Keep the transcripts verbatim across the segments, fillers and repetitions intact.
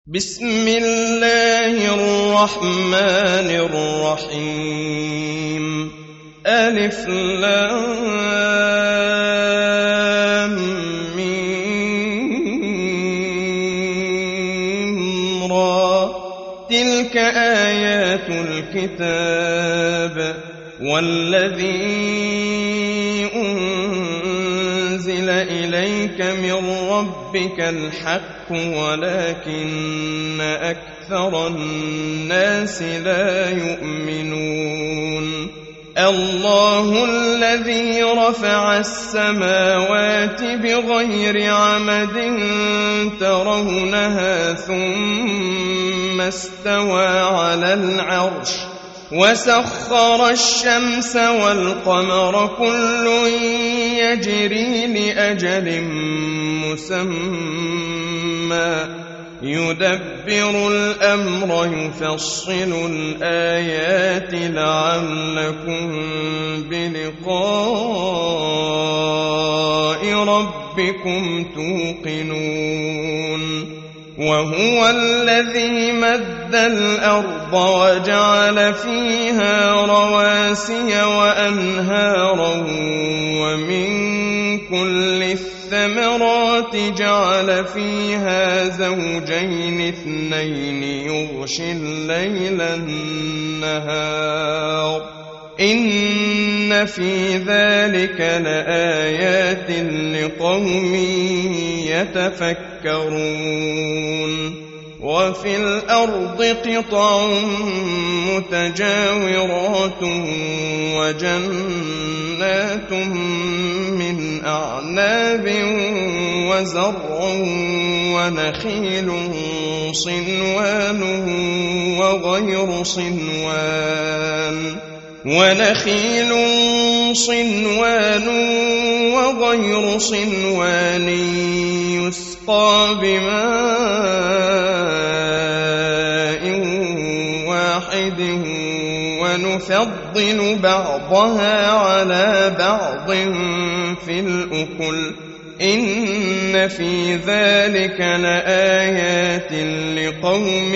بسم الله الرحمن الرحيم ألف لام ميم را تلك آيات الكتاب والذي أنزل إليك من ربك الحق ولكن أكثر الناس لا يؤمنون الله الذي رفع السماوات بغير عمد ترونها ثم استوى على العرش وسخر الشمس والقمر كل يجري لأجل مسمى يدبر الأمر يفصل الآيات لعلكم بلقاء ربكم توقنون وهو الذي مد الأرض وجعل فيها رواسي وأنهارا ومن كل الثمرات جعل فيها زوجين اثنين يغشي الليل النهار إن في ذلك لآيات لقوم يتفكرون وفي الأرض قطع متجاورات وجنات من أعناب وزرع ونخيل صنوان وغير صنوان ونخيل صنوان وغير صنوان يسقى بماء واحد ونفضل بعضها على بعض في الأكل إن في ذلك لآيات لقوم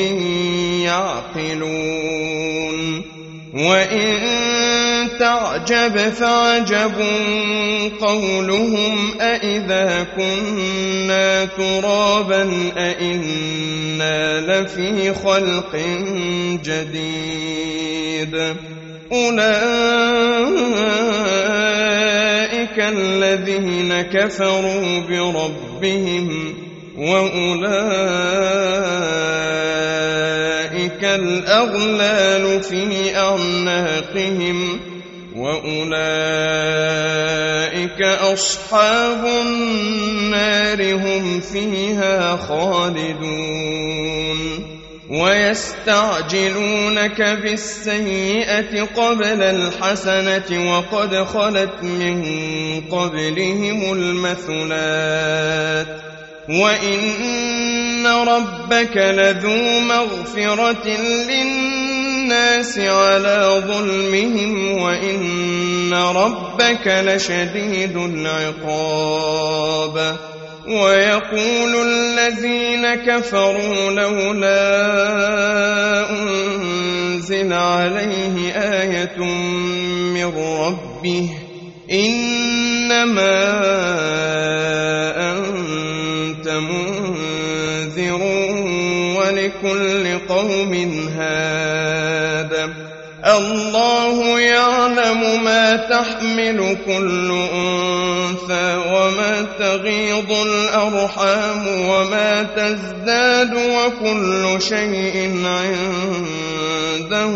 يعقلون وإن تعجب فعجب قولهم أإذا كنا ترابا أإنا لفي خلق جديد أولئك الذين كفروا بربهم وأولئك الأغلال في أعناقهم وأولئك أصحاب النار هم فيها خالدون ويستعجلونك بالسيئة قبل الحسنة وقد خلت من قبلهم المثلات وإن ربك لذو مغفرة للناس على ظلمهم وإن ربك لشديد العقاب ويقول الذين كفروا لولا أنزل عليه آية من ربه إنما أنت منذر ولكل قوم هاد الله يعلم ما تحمل كل أنثى وما تغيض الأرحام وما تزداد وكل شيء عنده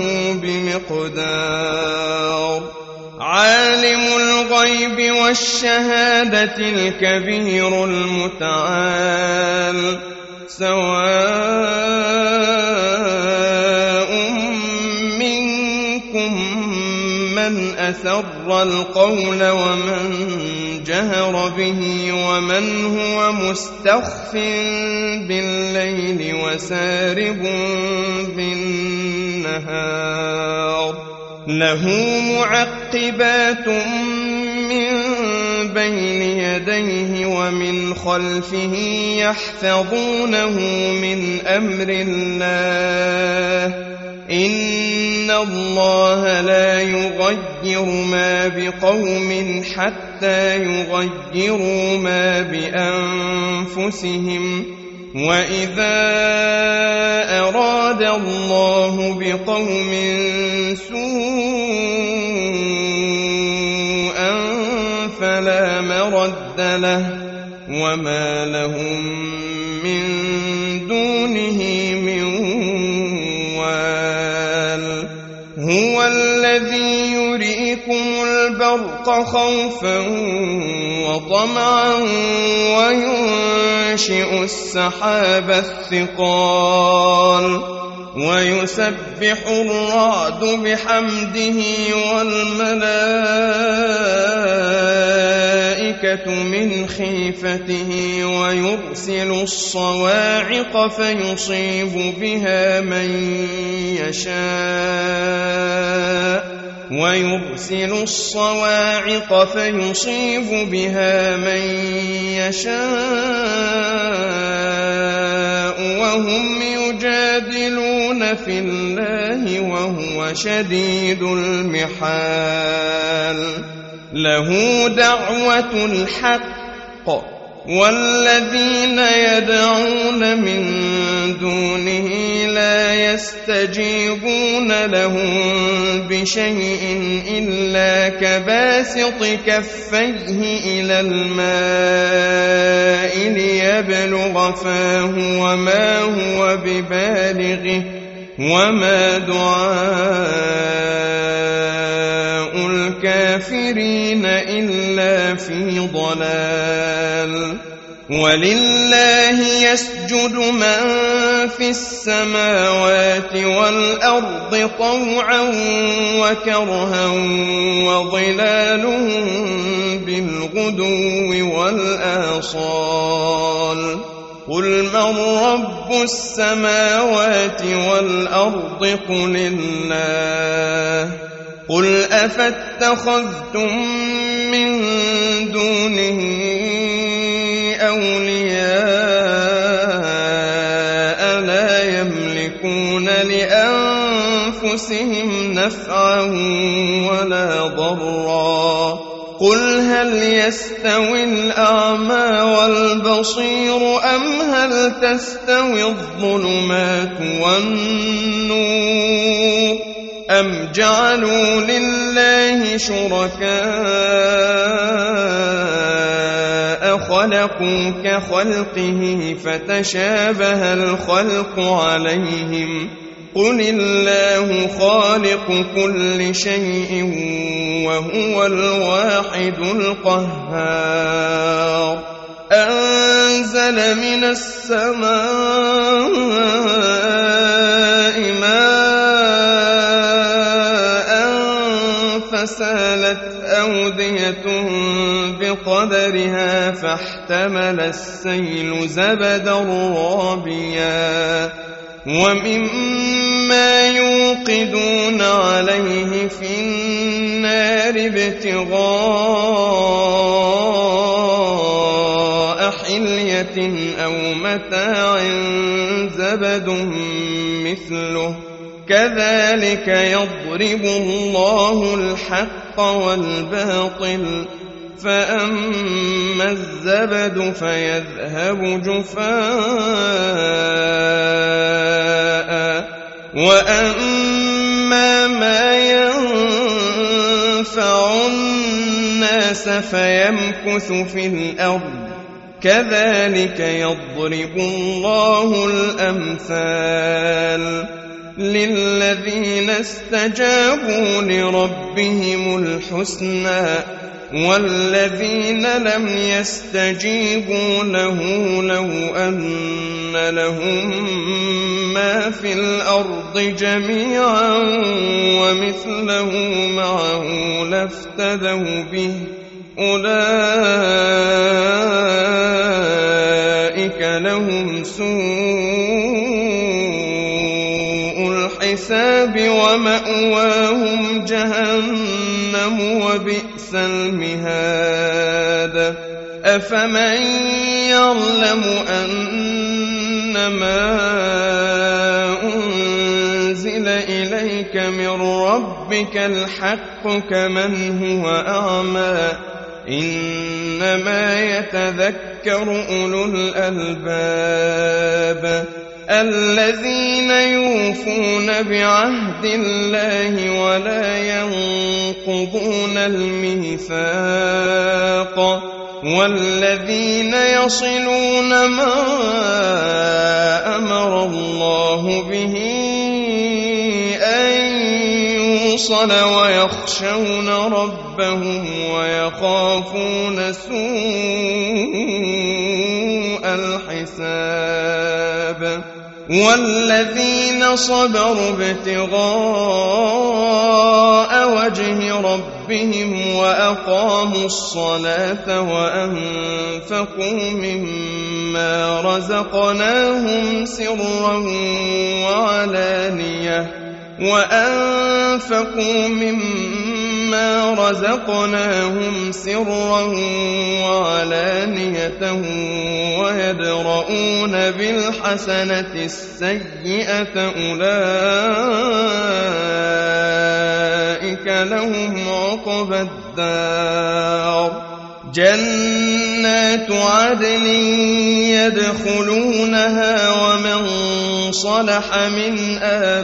بمقدار عالم الغيب والشهادة الكبير المتعال سواء منكم من أسر القول ومن جهر به ومن هو مستخف بالليل وسارب بالنهار له معقبات من بين يديه ومن خلفه يحفظونه من أمر الله إن الله لا يغير ما بقوم حتى يغيروا ما بأنفسهم وإذا أراد الله بقوم سوءا فلا مرد له وما لهم من دونه من وال هو الذي يريكم البرق خوفا وطمعا وينشئ السحاب الثقال ويسبح الرعد بحمده والملائكة من خيفته ويرسل الصواعق فيصيب بها من يشاء ويرسل الصواعق فيصيب بها من يشاء وهم يجادلون في الله وهو شديد المحال له دعوة الحق والذين يدعون من دونه لا يستجيبون لهم بشيء إلا كباسط كفيه إلى الماء ليبلغ فاه وما هو ببالغه وما دعاء الكافرين إلا في ضلال ولله يسجد من في السماوات والأرض طوعا وكرها وظلالهم بالغدو والآصال قل من رب السماوات والأرض قل الله قل أفاتخذتم من دونه أولياء لا يملكون لأنفسهم نفعا ولا ضرا قل هل يستوي الأعمى والبصير أم هل تستوي الظلمات والنور أم جعلوا لله شركاء خلقوا كخلقه فتشابه الخلق عليهم قل الله خالق كل شيء وهو الواحد القهار أنزل من السماء ماء فسالت أودية بقدرها فاحتمل السيل زبدا رابيا ومما يوقدون عليه في النار ابتغاء حلية أو متاع زبد مثله كذلك يضرب الله الحق والباطل فأما الزبد فيذهب جفاء وأما ما ينفع الناس فيمكث في الأرض كذلك يضرب الله الأمثال للذين استجابوا لربهم الحسنى والذين لم يستجيبوا له لو أن لهم ما في الأرض جميعا ومثله معه لافتدوا به أولئك لهم سوء الحساب ومأواهم جهنم وبئس المهاد أفمن يعلم أنما أنزل إليك من ربك الحق كمن هو أعمى إنما يتذكر أولو الألباب الذين يوفون بعهد الله ولا ينقضون الميثاق والذين يصلون ما أمر الله به أن يوصل ويخشون ربهم ويخافون سوء الحساب والذين صبروا ابتغاء وجه ربهم وأقاموا الصلاة وأنفقوا مما رزقناهم سرا وعلانية وأنفقوا مما رزقناهم سرا وعلانية ويدرؤون بالحسنة السيئة أولئك لهم عقبى الدار جنات عدن يدخلونها ومن صلح من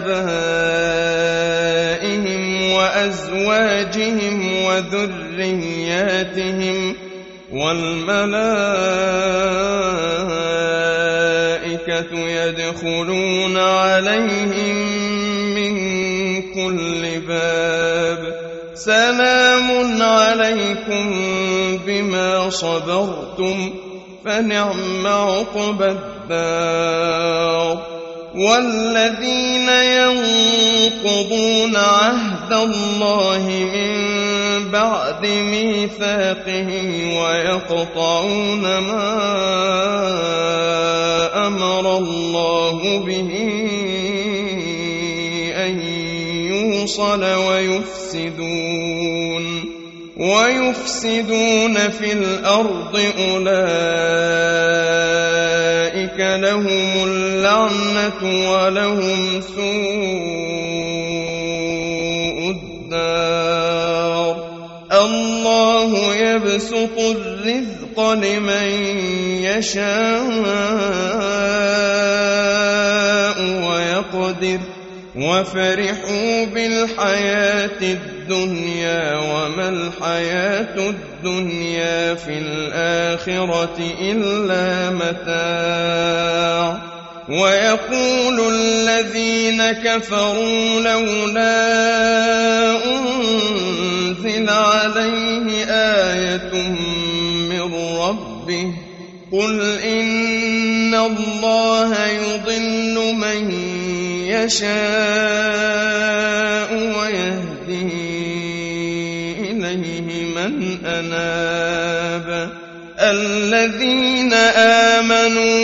آبائهم وأزواجهم وذرياتهم والملائكة يدخلون عليهم من كل باب سلام عليكم بما صبرتم فنعم عقبى الدار والذين ينقضون عهد الله من بعد ميثاقه ويقطعون ما أمر الله به أن يوصل ويفسدون ويفسدون في الأرض أولئك لهم اللعنة ولهم سوء الدار الله يبسط الرزق لمن يشاء ويقدر وفرحوا بالحياة الدنيا وما الحياة الدنيا في الآخرة إلا متاع ويقول الذين كفروا لولا أنزل عليه آية من ربه قل إن الله يضل من يشاء ويهدي إليه من أناب الذين آمنوا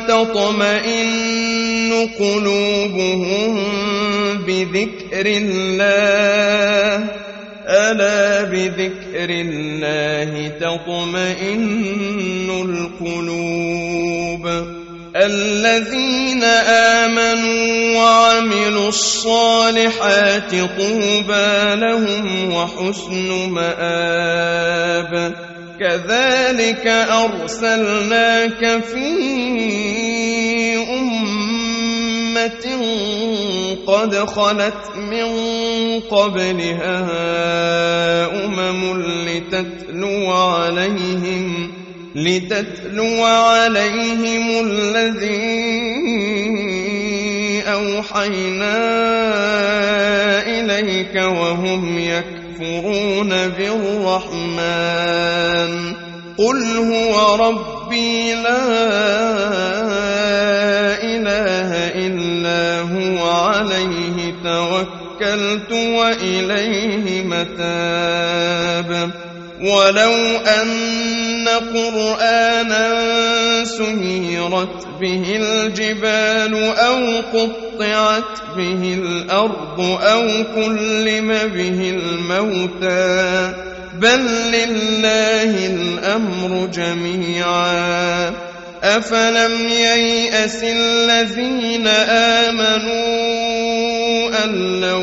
وتطمئن قلوبهم بذكر الله ألا بذكر الله تطمئن القلوب الذين آمنوا وعملوا الصالحات طوبى لهم وحسن مآب كذلك أرسلناك في أمة قد خلت من قبلها أمم لتتلو عليهم لتتلو عليهم الذي أوحينا إليك وهم يكفرون بالرحمن قل هو ربي لا إله إلا هو عليه توكلت وإليه متاب ولو أن قرآنا سيرت به الجبال أو قطعت به الأرض أو كلم به الموتى بل لله الأمر جميعا أفلم ييأس الذين آمنوا أن لو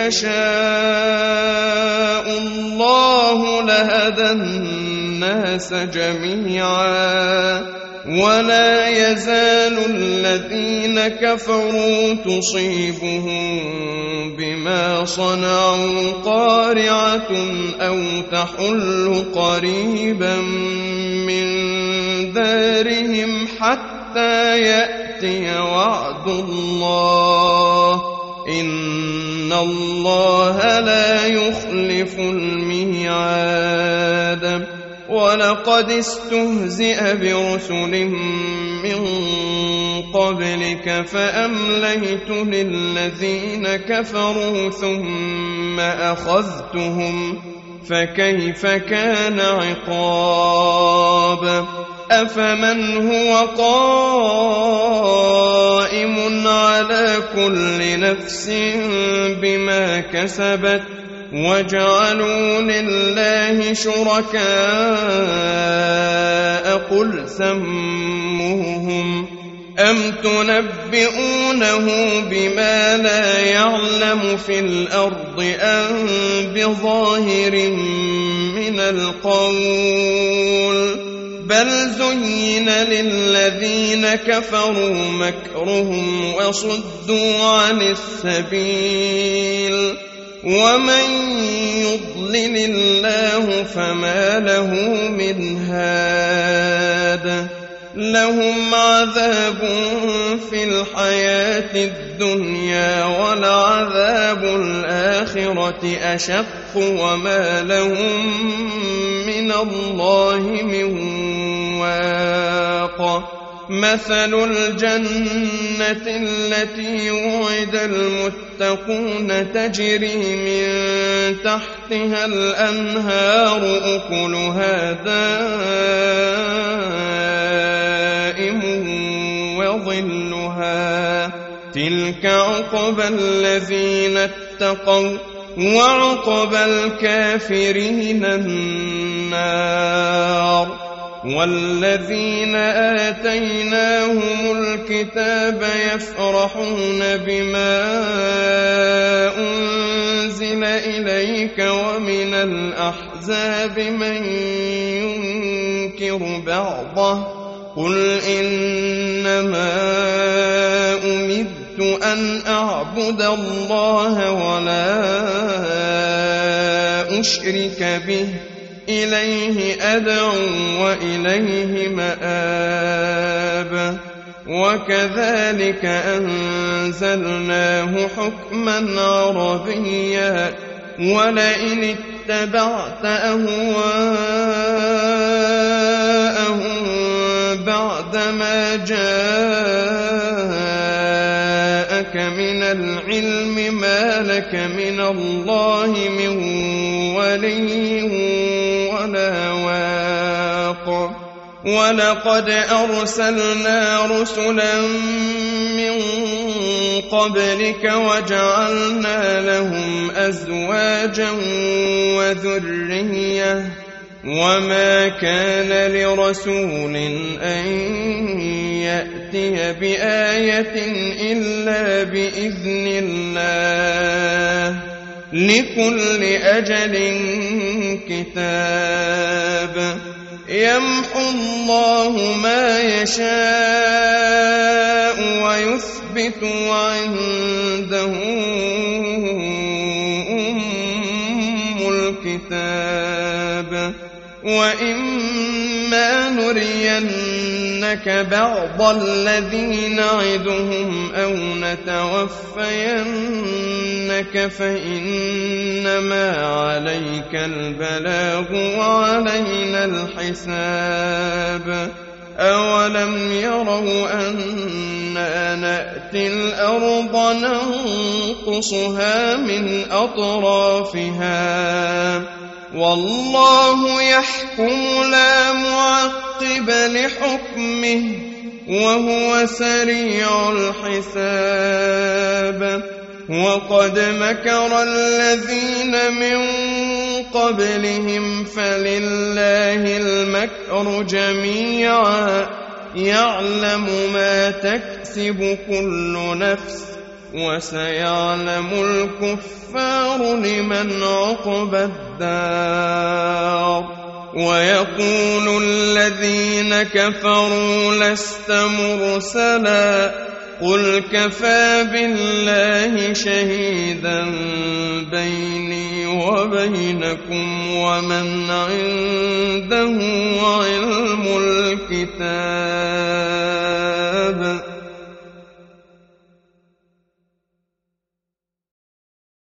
يشاء الله لهدى الناس جميعا ولا يزال الذين كفروا تصيبهم بما صنعوا قارعة أو تحل قريبا من دارهم حتى يأتي وعد الله إن الله لا يخلف الميعاد ولقد استهزئ برسل من قبلك فأمليت للذين كفروا ثم أخذتهم فكيف كان عقاب أفمن هو قائم على كل نفس بما كسبت وجعلوا لله شركاء قل سموهم أم تنبئونه بما لا يعلم في الأرض أم بظاهر من القول بل زين للذين كفروا مكرهم وصدوا عن السبيل ومن يضلل الله فما له من هاد لهم عذاب في الحياة الدنيا ولعذاب الآخرة أشق وما لهم من الله من واق مثل الجنة التي وعد المتقون تجري من تحتها الأنهار أكلها دائم وظلها تلك عقبى الذين اتقوا وعقبى الكافرين النار والذين آتيناهم الكتاب يفرحون بما أنزل إليك ومن الأحزاب من ينكر بعضه قل إنما أمرت أن أعبد الله ولا أشرك به إليه أدعو وإليه مآب وكذلك أنزلناه حكما عربيا ولئن اتبعت أهواءهم بعدما جاءك من العلم ما لك من الله من ولي ولا واق ولقد أرسلنا رسلا من قبلك وجعلنا لهم أزواجا وذرية وما كان لرسول أن يأتي بآية إلا بإذن الله لكل أجل كتاب يمحو الله ما يشاء ويثبت وعنده أم الكتاب وإما نرينك بعض الذي نعدهم أو نتوفينك فإنما عليك البلاغ وعلينا الحساب أولم يروا أنا نأتي الأرض ننقصها من أطرافها والله يحكم لا معقب لحكمه وهو سريع الحساب وقد مكر الذين من قبلهم فلله المكر جميعا يعلم ما تكسب كل نفس وسيعلم الكفار لمن عقبى الدار. ويقول الذين كفروا لست مرسلا قل كفى بالله شهيدا بيني وبينكم ومن عنده علم الكتاب.